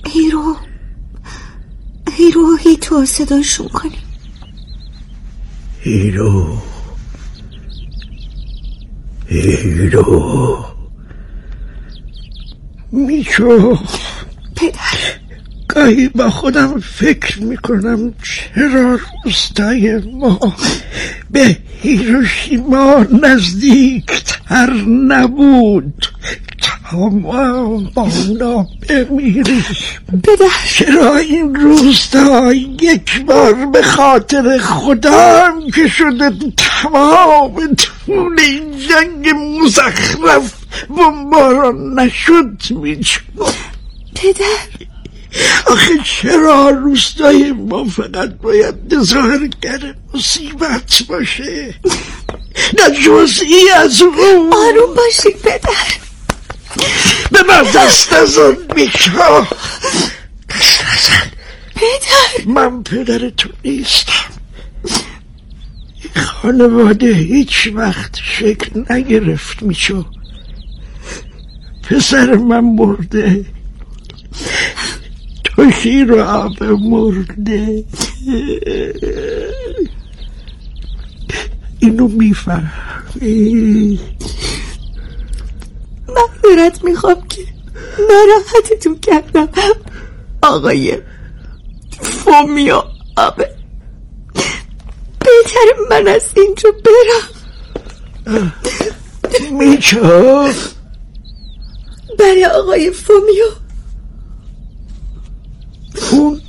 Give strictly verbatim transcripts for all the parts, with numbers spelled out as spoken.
هیرو هیرو هیتو صداشون کنیم. هیرو هیرو میچو. پدر، گاهی با خودم فکر میکنم چرا روستای ما به هیروشیما نزدیکتر نبود تا ما با اونا بمیریم. پدر، چرا این روستا یک بار به خاطر خودم که شده تمام طول این جنگ مزخرف بمباران نشد میچو؟ پدر، آخه چرا روستای ما فقط باید نظارگر مصیبت باشه، نه جزئی از اون؟ آروم باشید پدر. به من دست نزن میشا. پدر، من پدرتون نیستم. این خانواده هیچ وقت شکل نگرفت میشو. پسر من مرده، توشیرو آب مرده. اینو میفهمی؟ معذرت میخوام که ناراحتتون کردم آقای فومیو آبه. بهتر من از اینجا برم. میچو؟ برای آقای فومیو. اون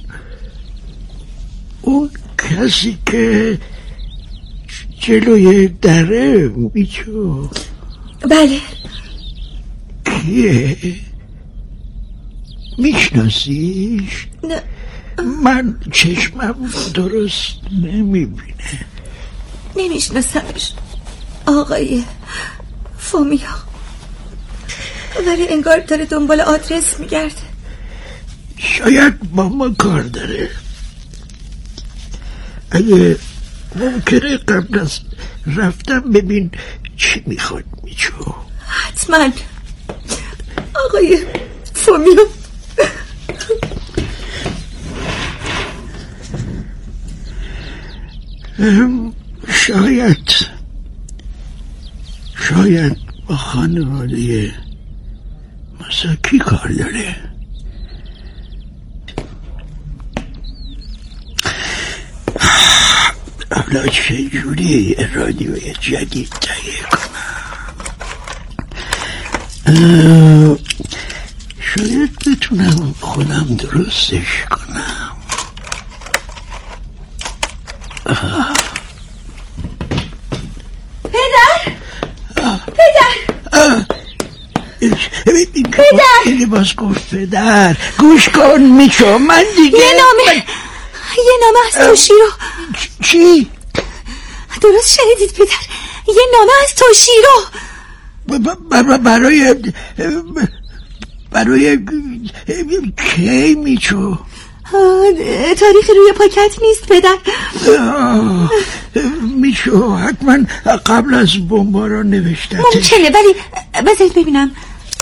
اون کسی که جلوی دره میچو؟ بله. کیه؟ میشناسیش؟ نه، من چشمم درست نمیبینه. نمیشناسمش آقای فومیو، ولی انگار داره دنبال آدرس میگرده. شاید با ما کار داره. اگه ممکنه قبل از رفتم ببین چی میخواد میچو. حتما آقای فومیو. شاید شاید با خانواده مساکی کار داره. حالا چجوری یه رادیوی جدید تهیه کنم؟ شاید بتونم خودم درستش کنم. آه. پدر، پدر، پدر. اینه باز گفت پدر. گوش کن میچو، من دیگه یه نامه من... یه نامه از توشیرو. چی؟ درست شنیدید پدر، یه نامه از توشیرو. برای برای کی میچو؟ تاریخ روی پاکت نیست پدر. میچو حتما قبل از بمباران نوشته. ممکنه، ولی بذارید ببینم.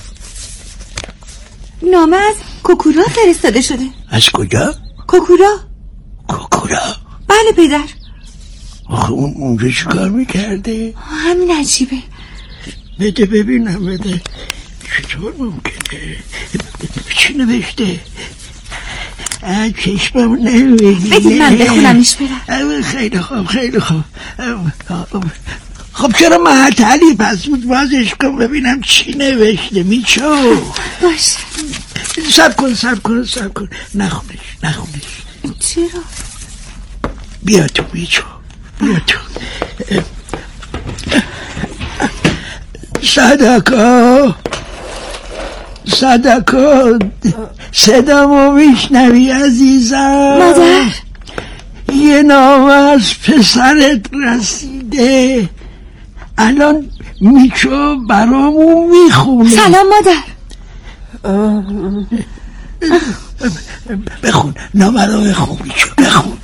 نامه از کوکورا فرستاده شده. از کجا؟ کوکورا. کوکورا؟ بله پدر. آخه اون اونجا چی کار میکرده؟ همین عجیبه. بده ببینم، بده. چطور ممکنه؟ چی نوشته؟ چشمم نمیگی. بدید من بخونمش پدر. خیلی خوب، خیلی خوب. خب چرا معطلی؟ پس بود بازش کن ببینم چی نوشته میچو. باشه. سب کن سب کن سب کن. نخونش نخونش. چرا؟ بیا تو میچو، بیا تو. صدقا صدقا صدامو میشنوی عزیزم؟ مادر، یه نامه از پسرت رسیده. الان میچو برامون میخونه. سلام مادر. بخون نامه رو، بخون میچو، بخون.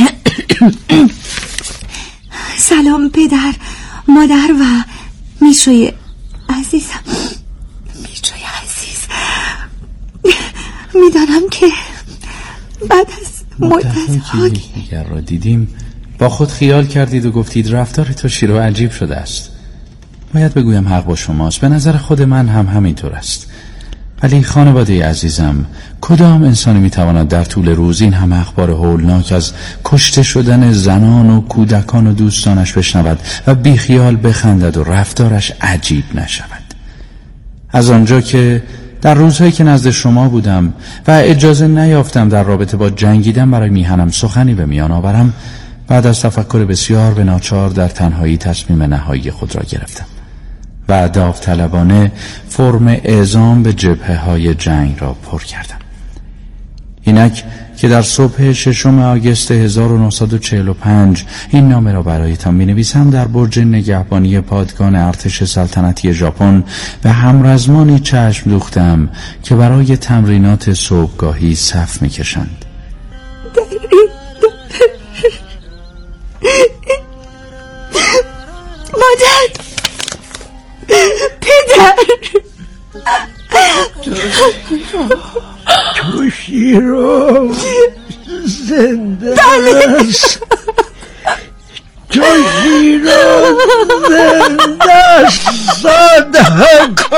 سلام پدر، مادر و میچوی عزیزم. میچوی عزیز، میدانم که بعد از مدت‌ها که دیگر را دیدیم با خود خیال کردید و گفتید رفتار تو شیرو عجیب شده است. باید بگویم حق با شماست، به نظر خود من هم همینطور است. ولی خانواده عزیزم، کدام انسانی میتواند در طول روز این همه اخبار هولناک از کشته شدن زنان و کودکان و دوستانش بشنود و بیخیال بخندد و رفتارش عجیب نشود؟ از آنجا که در روزهایی که نزد شما بودم و اجازه نیافتم در رابطه با جنگیدن برای میهنم سخنی به میان آورم، بعد از تفکر بسیار به ناچار در تنهایی تصمیم نهایی خود را گرفتم و داوطلبانه فرم اعزام به جبهه های جنگ را پر کردم. اینک که در صبح ششم آگوست هزار و نهصد و چهل و پنج این نامه را برایتان می نویسم، در برج نگهبانی پادگان ارتش سلطنتی ژاپن به همرزمانی چشم دوختم که برای تمرینات صبحگاهی صف می کشند. مادر، پدر، توشیرو زنده است، توشیرو زنده است، صادقو.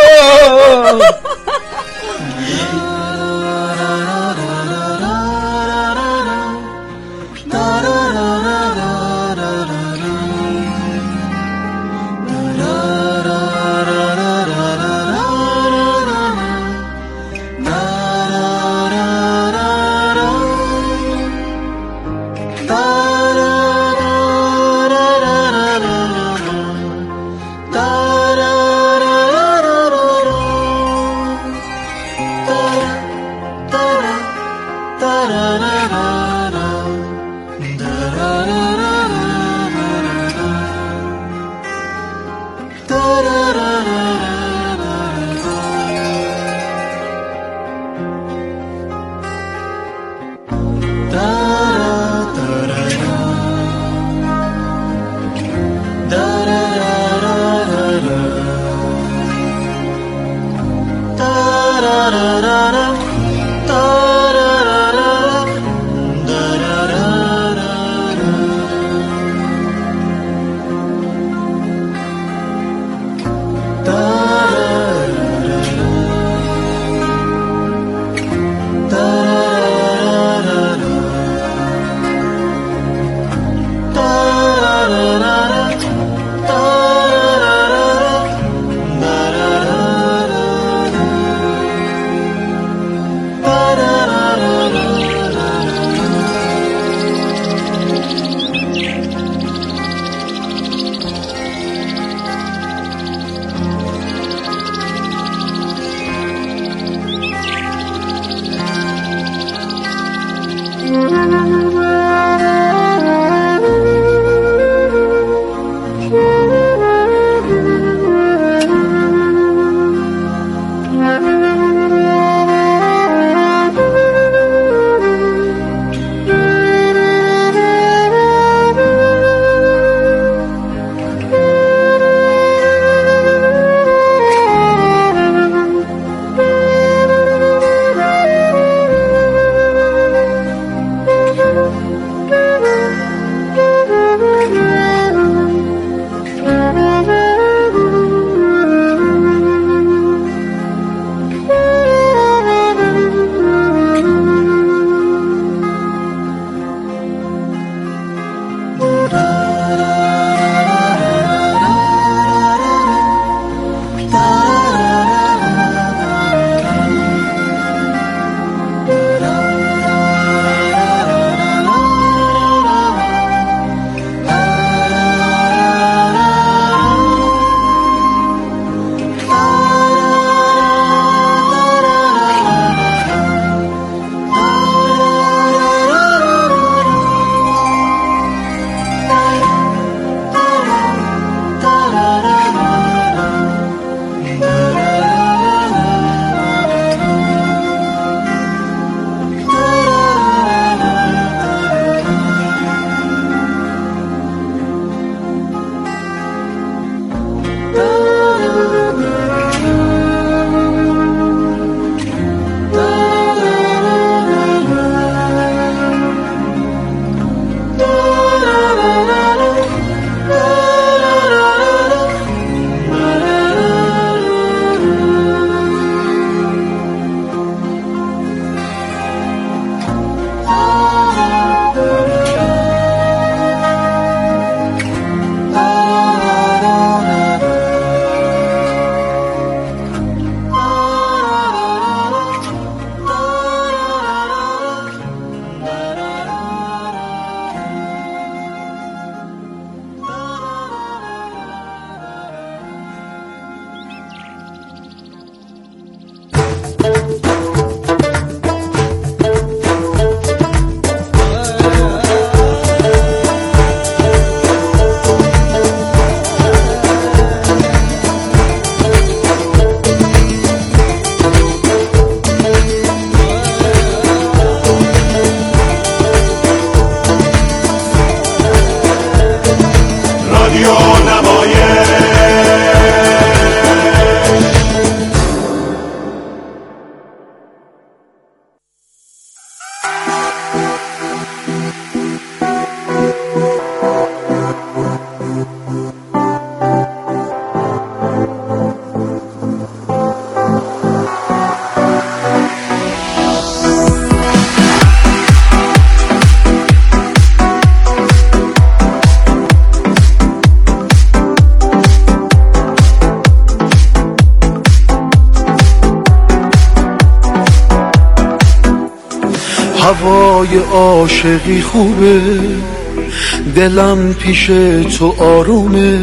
هوای عاشقی خوبه، دلم پیش تو آرومه،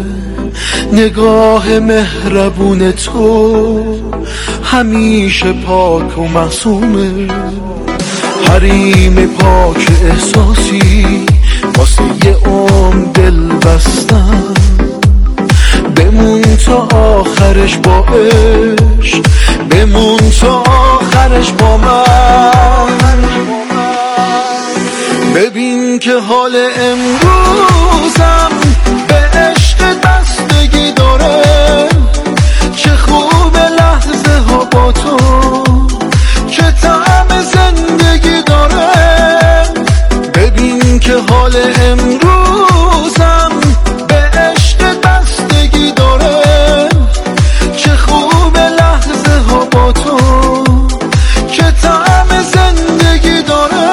نگاه مهربون تو همیشه پاک و معصومه. حریم پاک احساسی واسه یه عمر دل بستم، بمون تا آخرش با عشق، بمون تا آخرش با من. ببین که حال امروزم به عشق بستگی داره، چه خوب لحظه ها با تو، چه طعم زندگی داره. ببین که حال امروزم به عشق بستگی داره، چه خوب لحظه ها با تو، چه طعم زندگی داره.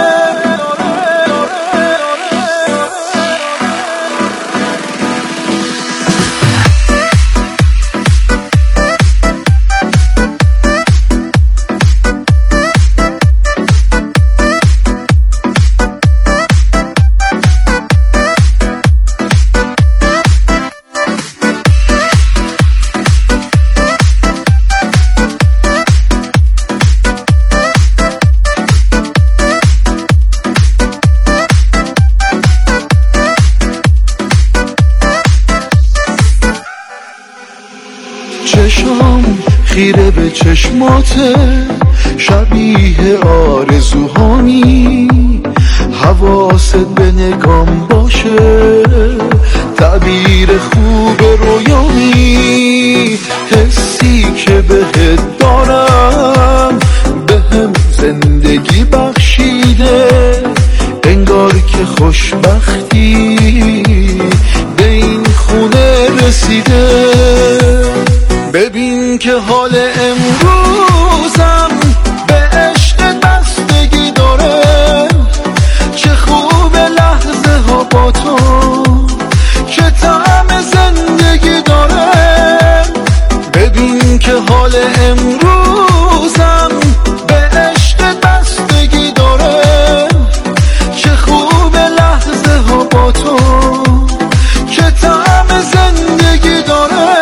چشم خیره به چشماته، شبیه آرزوهانی، حواست به نگام باشه، تعبیر خوب رویانی. حسی که بهت دارم بهم زندگی بخشیده، انگار که خوشبختی به این خونه رسیده. ببین که حال امروزم به عشق بستگی داره، چه خوب لحظه ها با تو، چه طعم زندگی داره. ببین که حال امروزم به عشق بستگی داره، چه خوب لحظه ها با تو، چه طعم زندگی داره.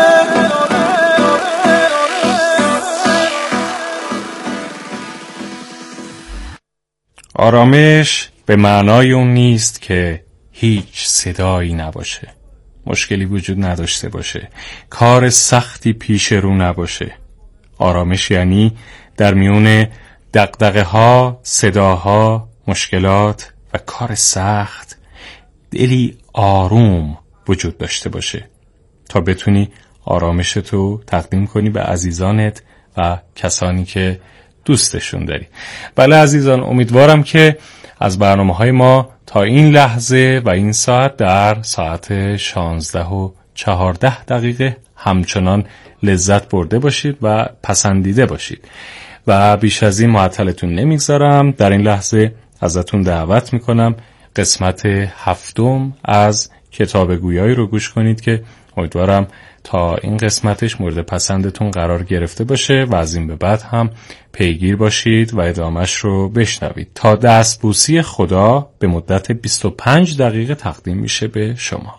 آرامش به معنای اون نیست که هیچ صدایی نباشه، مشکلی وجود نداشته باشه، کار سختی پیش رو نباشه. آرامش یعنی در میون دغدغه ها، صداها، مشکلات و کار سخت دلی آروم وجود داشته باشه تا بتونی آرامشتو تقدیم کنی به عزیزانت و کسانی که دوستشون داری. بله عزیزان، امیدوارم که از برنامه‌های ما تا این لحظه و این ساعت در ساعت شانزده و چهارده دقیقه همچنان لذت برده باشید و پسندیده باشید و بیش از این معطلتون نمیگذارم. در این لحظه ازتون دعوت میکنم قسمت هفتم از کتاب گویایی رو گوش کنید که امیدوارم تا این قسمتش مورد پسندتون قرار گرفته باشه و از این به بعد هم پیگیر باشید و ادامهش رو بشنوید. تا دستبوسی خدا به مدت بیست و پنج دقیقه تقدیم میشه به شما.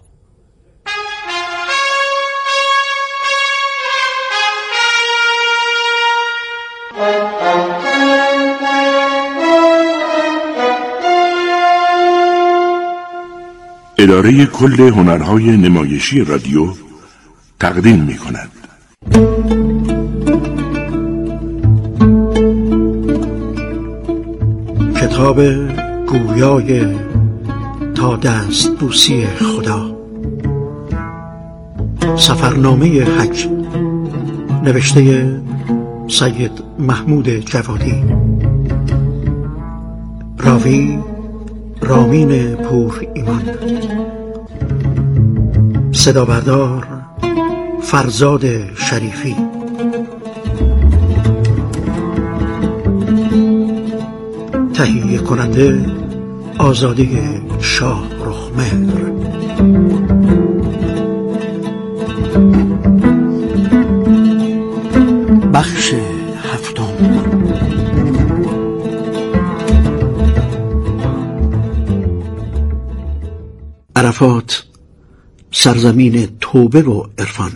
اداره کل هنرهای نمایشی رادیو تقدیم می کند. کتاب گویای تا دستبوسی خدا، سفرنامه حج، نوشته سید محمود جوادی، راوی رامین پور ایمان، صدا بردار فرزاد شریفی، تهیه کننده آزاده شاه رخمهر. بخش هفتم. عرفات، سرزمین توبه و عرفان.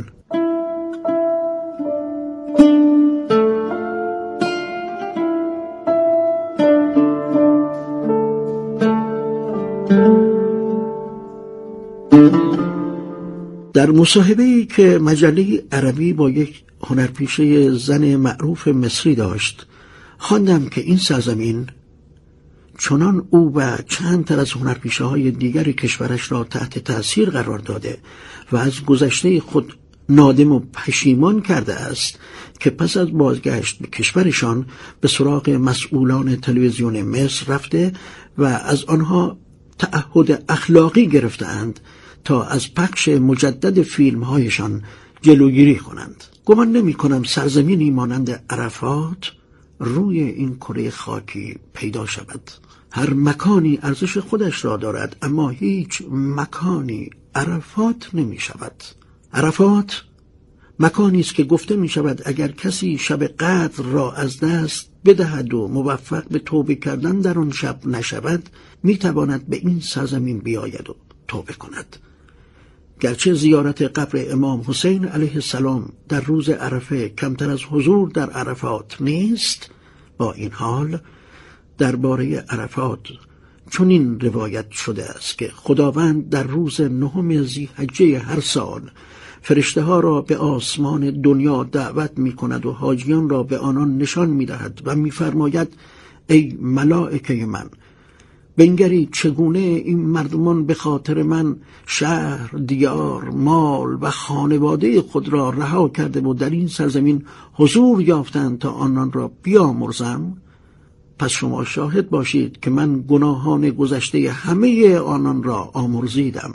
در مصاحبه‌ای که مجله عربی با یک هنرپیشه زن معروف مصری داشت، خواندم که این سرزمین چنان او و چند تر از هنرپیشه‌های دیگر کشورش را تحت تأثیر قرار داده و از گذشته خود نادم و پشیمان کرده است که پس از بازگشت به کشورشان به سراغ مسئولان تلویزیون مصر رفته و از آنها تعهد اخلاقی گرفتند تا از پخش مجدد فیلم‌هایشان جلوگیری کنند. گمان نمی‌کنم سرزمینی مانند عرفات روی این کره خاکی پیدا شود. هر مکانی ارزش خودش را دارد، اما هیچ مکانی عرفات نمی شود. عرفات مکانی است که گفته می شود اگر کسی شب قدر را از دست بدهد و موفق به توبه کردن در آن شب نشود، می تواند به این سرزمین بیاید و توبه کند. گرچه زیارت قبر امام حسین علیه السلام در روز عرفه کمتر از حضور در عرفات نیست، با این حال درباره عرفات چنین روایت شده است که خداوند در روز نهم ذی‌حجه هر سال فرشته ها را به آسمان دنیا دعوت می کند و حاجیان را به آنان نشان می دهد و می فرماید ای ملائکه من، بنگرید چگونه این مردمان به خاطر من شهر، دیار، مال و خانواده خود را رها کرده و در این سرزمین حضور یافتند تا آنان را بیامرزم. پس شما شاهد باشید که من گناهان گذشته همه آنان را آمرزیدم.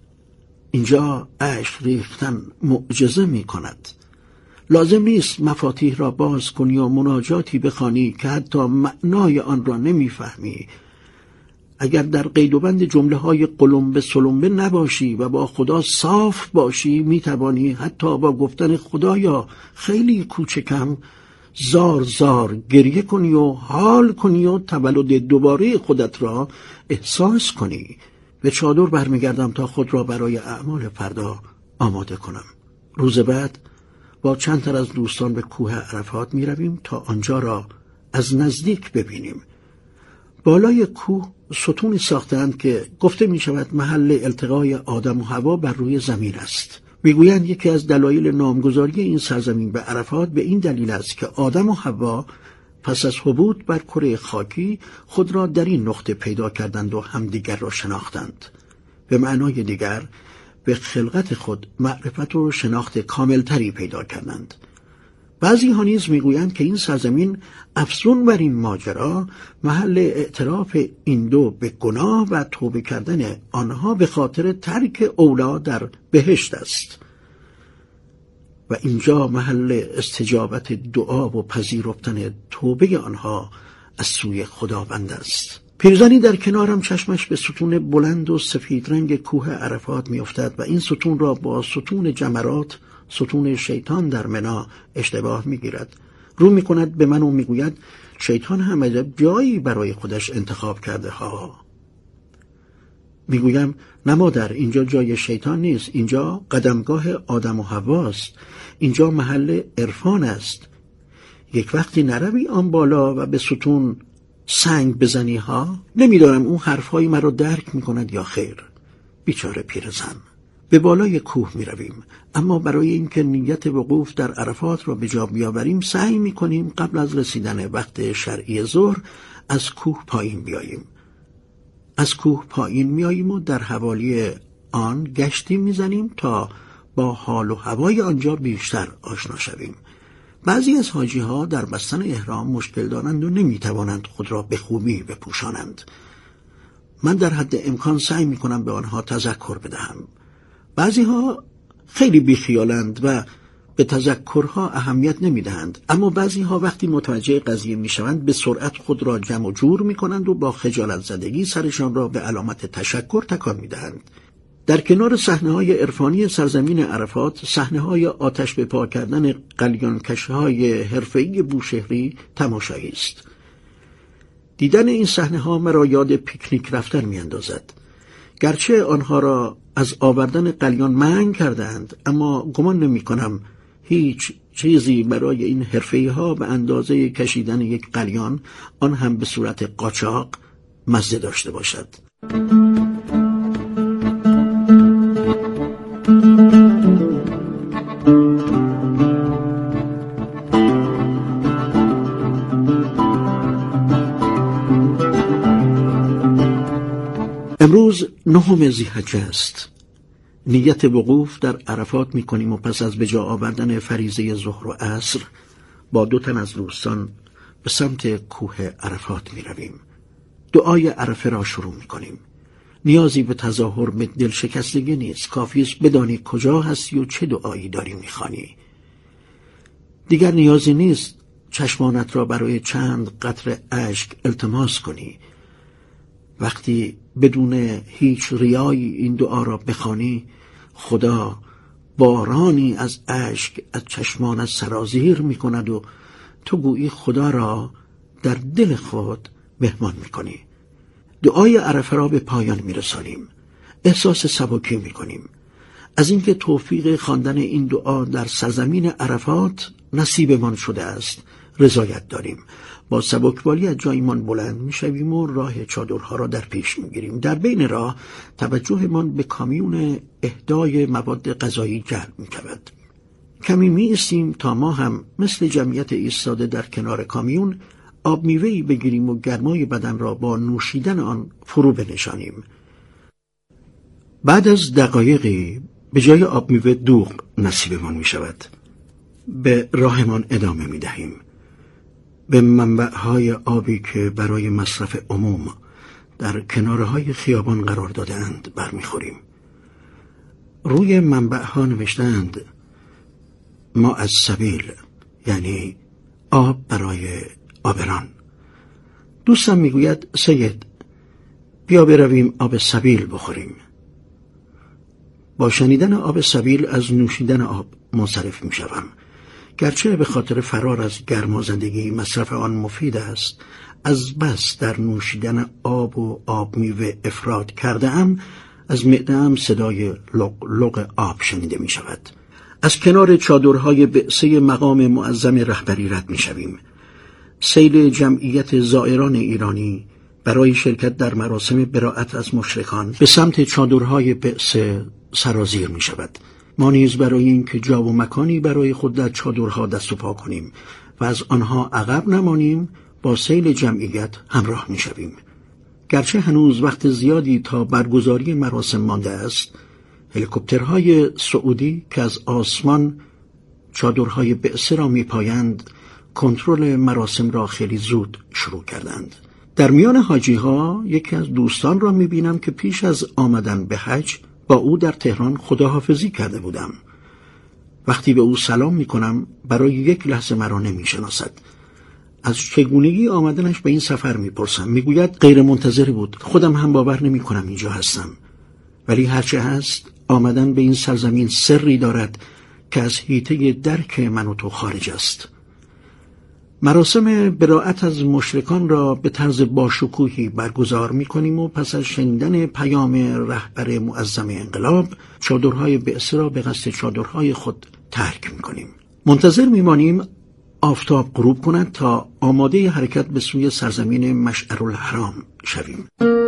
اینجا اشک ریختن معجزه می کند. لازم نیست مفاتیح را باز کنی و مناجاتی بخوانی که حتی معنای آن را نمی فهمی. اگر در قید و بند جمله های قلمبه سلمبه نباشی و با خدا صاف باشی، می توانی حتی با گفتن خدایا خیلی کوچکم زار زار گریه کنی و حال کنی و تولد دوباره خودت را احساس کنی. به چادر برمیگردم تا خود را برای اعمال فردا آماده کنم. روز بعد با چند تر از دوستان به کوه عرفات می رویم تا آنجا را از نزدیک ببینیم. بالای کوه ستونی ساختند که گفته می شود محل التقای آدم و حوا بر روی زمین است. میگویند یکی از دلایل نامگذاری این سرزمین به عرفات به این دلیل است که آدم و حوا پس از هبوط بر کره خاکی خود را در این نقطه پیدا کردند و همدیگر را شناختند. به معنای دیگر به خلقت خود معرفت و شناخت کاملتری پیدا کردند. بعضی ها نیز میگویند که این سرزمین افزون بر این ماجرا محل اعتراف این دو به گناه و توبه کردن آنها به خاطر ترک اولا در بهشت است و اینجا محل استجابت دعا و پذیرفتن توبه آنها از سوی خداوند است. پیرزنی در کنارم چشمش به ستون بلند و سفید رنگ کوه عرفات میافتد و این ستون را با ستون جمرات، ستون شیطان در منا، اشتباه میگیرد. رو میکند به من و میگوید شیطان هم عجب جایی برای خودش انتخاب کرده ها. میگویم نه مادر، اینجا جای شیطان نیست، اینجا قدمگاه آدم و حواست، اینجا محل عرفان است. یک وقتی نروی آن بالا و به ستون سنگ بزنی ها؟ نمیدارم اون حرفهای مرا درک میکند یا خیر. بیچاره پیرزن. به بالای کوه می رویم، اما برای اینکه نیت وقوف در عرفات را به جا بیاوریم سعی می کنیم قبل از رسیدن وقت شرعی ظهر از کوه پایین بیاییم. از کوه پایین می آییم و در حوالی آن گشتی می زنیم تا با حال و هوای آنجا بیشتر آشنا شویم. بعضی از حاجی ها در بستن احرام مشکل دارند و نمی توانند خود را به خوبی بپوشانند. من در حد امکان سعی می کنم به آنها تذکر بدهم. بعضی ها خیلی بیخیالند و به تذکرها اهمیت نمیدهند، اما بعضی ها وقتی متوجه قضیه میشوند به سرعت خود را جمع و جور میکنند و با خجالت زدگی سرشان را به علامت تشکر تکان میدهند. در کنار صحنه‌های عرفانی سرزمین عرفات، صحنه‌های آتش به پا کردن قلیانکش‌های حرفه‌ای بوشهری تماشایی است. دیدن این صحنه‌ها مرا یاد پیکنیک رفتن میاندازد. گرچه آنها را از آوردن قلیان منع کردند، اما گمان نمی کنم هیچ چیزی برای این حرفه‌ای ها به اندازه کشیدن یک قلیان، آن هم به صورت قاچاق، مزه داشته باشد. امروز نهم ذی‌حجه است. نیت وقوف در عرفات می کنیم و پس از به جا آوردن فریضه ظهر و عصر با دو تن از دوستان به سمت کوه عرفات می رویم. دعای عرفه را شروع می کنیم. نیازی به تظاهر به دل شکستگی نیست، کافی است بدانی کجا هستی و چه دعایی داری می خوانی. دیگر نیازی نیست چشمانت را برای چند قطره اشک التماس کنی. وقتی بدون هیچ ریایی این دعا را بخوانی، خدا بارانی از اشک از چشمانت سرازیر می کند و تو گویی خدا را در دل خود مهمان می کنی. دعای عرفه را به پایان می رسانیم. احساس سبکی می کنیم از اینکه توفیق خواندن این دعا در سرزمین عرفات نصیبمان شده است رضایت داریم. با سبکبالی از جایمان بلند می شویم و راه چادرها را در پیش می گیریم. در بین راه توجهمان به کامیون اهدای مواد غذایی جلب می شود. کمی می ایستیم تا ما هم مثل جمعیت ایستاده در کنار کامیون آب میوه‌ای بگیریم و گرمای بدن را با نوشیدن آن فرو بنشانیم. بعد از دقایقی به جای آب میوه دوغ نصیبمان می شود. به راهمان ادامه می دهیم. به منبعهای آبی که برای مصرف عموم در کنارهای خیابان قرار داده‌اند برمیخوریم. روی منبعها نوشتند ما از سبیل، یعنی آب برای آبران. دوستم میگوید سید بیا برویم آب سبیل بخوریم. با شنیدن آب سبیل از نوشیدن آب منصرف میشوم. گرچه به خاطر فرار از گرمازندگی مصرف آن مفید است، از بس در نوشیدن آب و آب میوه افراط کرده ام، از معده‌ام صدای لق لق آب شنیده می شود. از کنار چادرهای بعثه مقام معظم رهبری رد می شویم. سیل جمعیت زائران ایرانی برای شرکت در مراسم براءت از مشرکان به سمت چادرهای بعثه سرازیر می شود. ما نیز برای اینکه جا و مکانی برای خود در چادرها دست و پا کنیم و از آنها عقب نمانیم با سیل جمعیت همراه می شویم. گرچه هنوز وقت زیادی تا برگزاری مراسم مانده است، هلیکوپترهای سعودی که از آسمان چادرهای بعثه را می پایند کنترل مراسم را خیلی زود شروع کردند. در میان حاجی ها یکی از دوستان را می بینم که پیش از آمدن به حج با او در تهران خداحافظی کرده بودم. وقتی به او سلام می کنم برای یک لحظه مرا نمی شناسد. از چگونگی آمدنش به این سفر می پرسم. می گوید غیر منتظر بود. خودم هم باور نمی کنم اینجا هستم. ولی هرچه هست آمدن به این سرزمین سری دارد که از حیطه درک من و تو خارج است. مراسم براءت از مشرکان را به طرز باشکوهی برگزار می کنیم و پس از شنیدن پیام رهبر معظم انقلاب چادرهای بعثه را به قصد چادرهای خود ترک می کنیم. منتظر می مانیم آفتاب غروب کند تا آماده حرکت به سوی سرزمین مشعرالحرام شویم.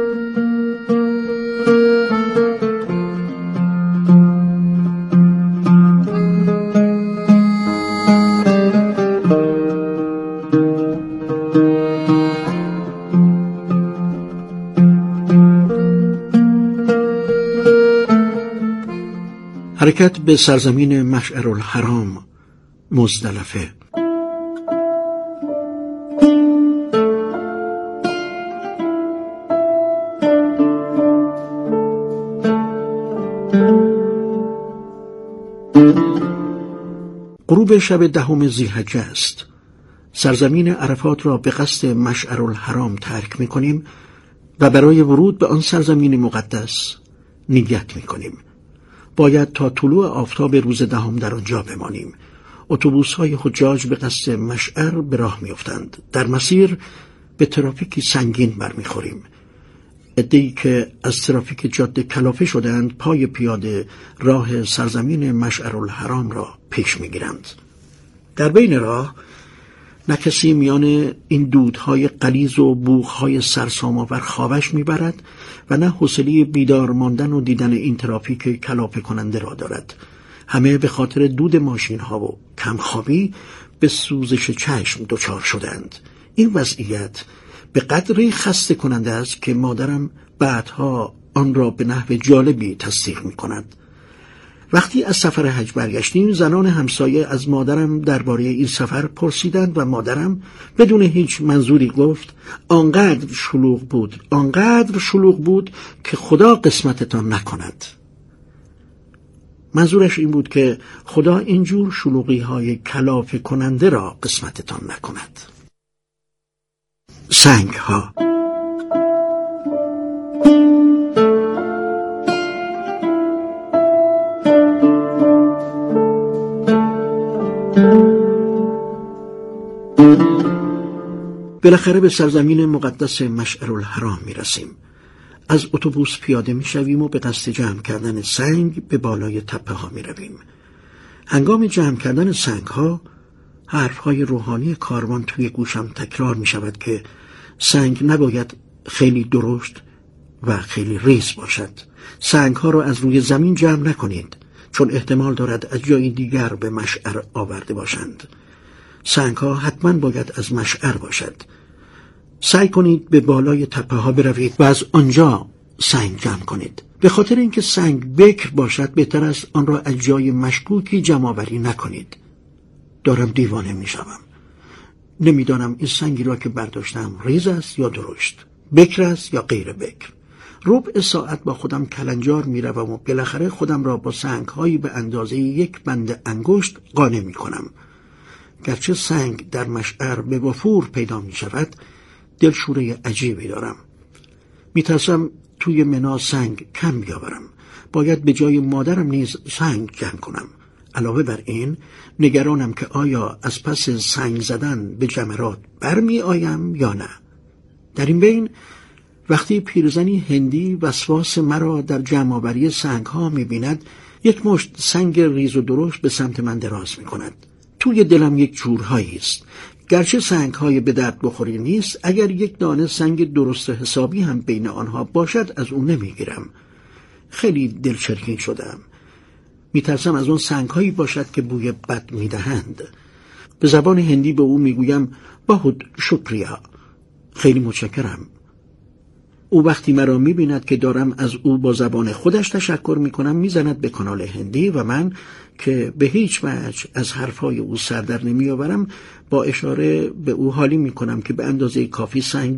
حرکت به سرزمین مشعرالحرام، مزدلفه. غروب شب دهم ذی‌حجه است. سرزمین عرفات را به قصد مشعرالحرام ترک می کنیم و برای ورود به آن سرزمین مقدس نیت می کنیم. باید تا طلوع آفتاب روز دهم در آنجا بمانیم. اتوبوس‌های حجاج به قصد مشعر به راه می‌افتند. در مسیر به ترافیکی سنگین برمیخوریم. عده‌ای که از ترافیک جاده کلافه شدند پای پیاده راه سرزمین مشعرالحرام را پیش می‌گیرند. در بین راه نه کسی میان این دودهای غلیظ و بوقهای سرسام‌آور خوابش میبرد و نه حوصله بیدار ماندن و دیدن این ترافیک کلافه کننده را دارد. همه به خاطر دود ماشین‌ها و کمخوابی به سوزش چشم دچار شدند. این وضعیت به قدری خسته کننده است که مادرم بعدها آن را به نحو جالبی تصدیق می‌کند. وقتی از سفر حج برگشتیم، زنان همسایه از مادرم درباره این سفر پرسیدند و مادرم بدون هیچ منظوری گفت آنقدر شلوغ بود، آنقدر شلوغ بود که خدا قسمتتان نکند. منظورش این بود که خدا اینجور شلوغی های کلافه کننده را قسمتتان نکند. سنگ ها بالاخره به سرزمین مقدس مشعرالحرام می رسیم. از اتوبوس پیاده می شویم و به قصد جمع کردن سنگ به بالای تپه ها می رویم. هنگام جمع کردن سنگ ها حرف های روحانی کاروان توی گوشم تکرار می شود که سنگ نباید خیلی درشت و خیلی ریز باشد. سنگ ها را از روی زمین جمع نکنید چون احتمال دارد از جای دیگر به مشعر آورده باشند. سنگ ها حتما باید از مشعر باشد. سعی کنید به بالای تپه ها بروید و از آنجا سنگ جمع کنید. به خاطر اینکه سنگ بکر باشد بهتر است آن را از جای مشکوکی جمع آوری نکنید. دارم دیوانه می شوم. نمیدانم این سنگی را که برداشتم ریز است یا درشت، بکر است یا غیر بکر. ربع ساعت با خودم کلنجار می روم و بالاخره خودم را با سنگ هایی به اندازه یک بند انگشت قانع می کنم. گرچه سنگ در مشعر به وفور پیدا می شود، دلشوره عجیبی دارم. می ترسم توی منا سنگ کم بیاورم. باید به جای مادرم نیز سنگ جمع کنم. علاوه بر این نگرانم که آیا از پس سنگ زدن به جمرات برمی آیم یا نه. در این بین وقتی پیرزنی هندی وسواس مرا در جمع آوری سنگ ها می بیند، یک مشت سنگ ریز و درشت به سمت من دراز می کند. توی دلم یک جورهایی است. گرچه سنگ های به درد بخوری نیست، اگر یک دانه سنگ درست حسابی هم بین آنها باشد از اون نمیگیرم. خیلی دلچرکین شدم. میترسم از اون سنگ هایی باشد که بوی بد میدهند. به زبان هندی به او میگویم باهود شکریا، خیلی متشکرم. او وقتی مرا میبیند که دارم از او با زبان خودش تشکر میکنم میزند به کانال هندی و من که به هیچ وجه از حرفهای او سر در نمیآورم با اشاره به او حالی میکنم که به اندازه کافی سنگ